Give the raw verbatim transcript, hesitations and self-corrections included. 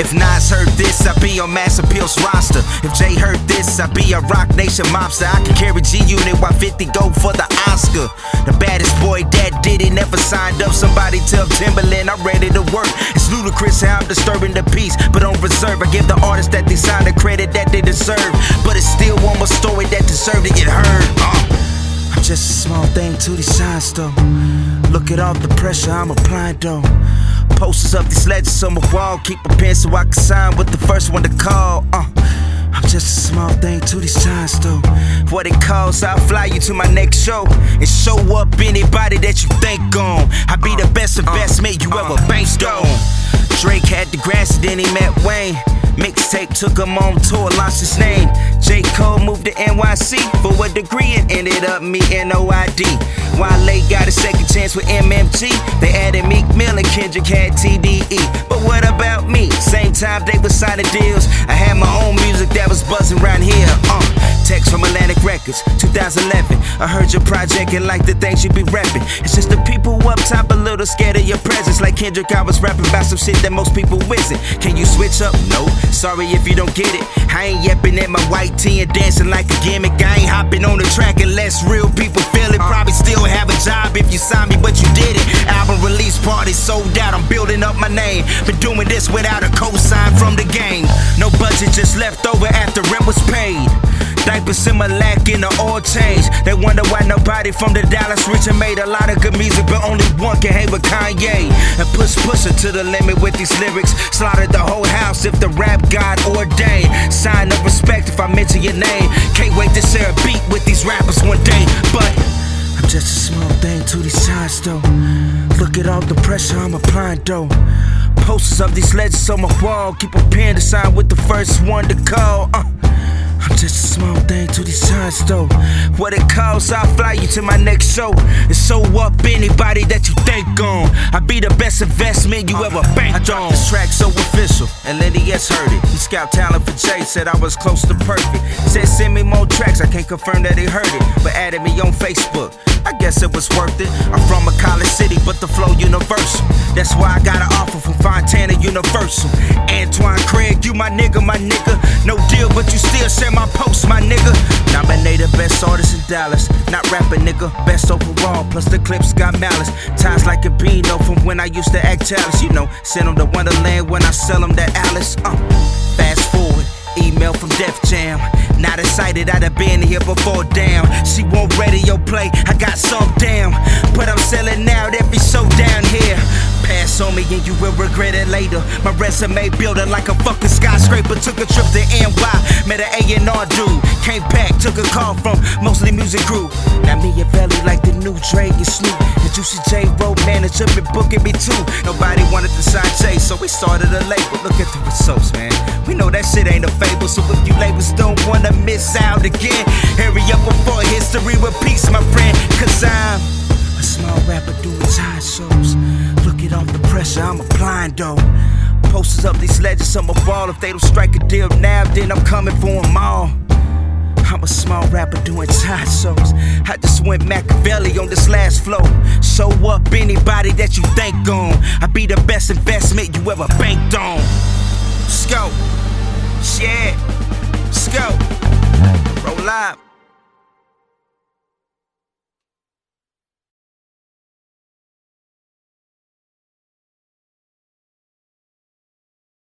If Nas heard this, I be on Mass Appeal's roster. If Jay heard this, I be a Rock Nation mobster. I can carry G-Unit while fifty go for the Oscar. The baddest boy that did it never signed up. Somebody tell Timberland I'm ready to work. It's ludicrous how I'm disturbing the peace, but on reserve I give the artists that they sign the credit that they deserve. But it's still one more story that deserve to get heard. uh. I'm just a small thing to these signs though. Look at all the pressure I'm applying though. Posters up these legends on my wall. Keep a pen so I can sign with the first one to call. Uh, I'm just a small thing to these times though. What it costs, I'll fly you to my next show and show up anybody that you think on. I be the best investment you ever banked on. Drake had the grass, then he met Wayne. Mixtape took him on tour, launched his name. J. Cole moved to N Y C for a degree and ended up meeting O I D. Wale got a second chance with M M G. They added Meek Mill and Kendrick had T D E. But what about me? Same time they was signing deals, I had my own music that was buzzing around here. Uh, text from Atlantic Records, two thousand eleven. I heard your project and like the things you be rapping. It's just the people up top a little scared of your presence. Like Kendrick, I was rapping about some shit that most people isn't. Can you switch up? No. Sorry if you don't get it. I ain't yapping at my white tee and dancing like a gimmick. I ain't hopping on the track unless real people feel it. Probably still have a job if you signed me, but you did it. Album release party sold out, I'm building up my name. Been doing this without a cosign from the game. No budget, just left over after rent was paid. Diapers in my lack in the oil change. They wonder why nobody from the Dallas region made a lot of good music, but only one can hang with Kanye. And push Pusha to the limit with these lyrics. Slaughtered the whole house if the rap god ordained. Sign of respect if I mention your name. Can't wait to share a beat with these rappers one day. But I'm just a small thing to these signs though. Look at all the pressure I'm applying though. Posters of these legends on my wall. Keep a pen to sign with the first one to call. uh. I'm just a small thing to these signs though. What it costs, I'll fly you to my next show and show up anybody that you think on. I be the best investment you ever banked on. I dropped this track so official, and L D S heard it. He scout talent for Jay, said I was close to perfect. Said send me more tracks, I can't confirm that he heard it, but added me on Facebook. I guess it was worth it. I'm from a college city, but the flow universal. That's why I got an offer from Fontana Universal. Antoine Craig, you my nigga, my nigga. No deal, but you still share my post, my nigga. Nominated best artist in Dallas. Not rapping, nigga. Best overall, plus the clips got malice. Ties like a Beano from when I used to act childish. You know, send them to Wonderland when I sell them that Alice. Uh, fast forward. Email from Def Jam. Not excited, I'd have been here before, damn. She want radio play, I got some damn. But I'm selling out every show down here. Pass on me and you will regret it later. My resume building like a fucking skyscraper. Took a trip to N Y, met an A and R dude. Came back, took a call from Mostly Music Group. Now me and Belly like the new Dre and Snoop. And Juicy J wrote manager been booking me too. Nobody wanted to sign Jay, so we started a label. Look at the results, man. We know that shit ain't a fable, so if you labels don't wanna miss out again, hurry up before history repeats, my friend. Cause I'm a small rapper doing time shows. Look at all the pressure I'm applying though. Posters up these legends on my wall. If they don't strike a deal now, then I'm coming for them all. I'm a small rapper doing time shows. I just went Machiavelli on this last flow. Show up anybody that you think on. I be the best investment you ever banked on. Let's go. Yeah. Let's go. Roll up.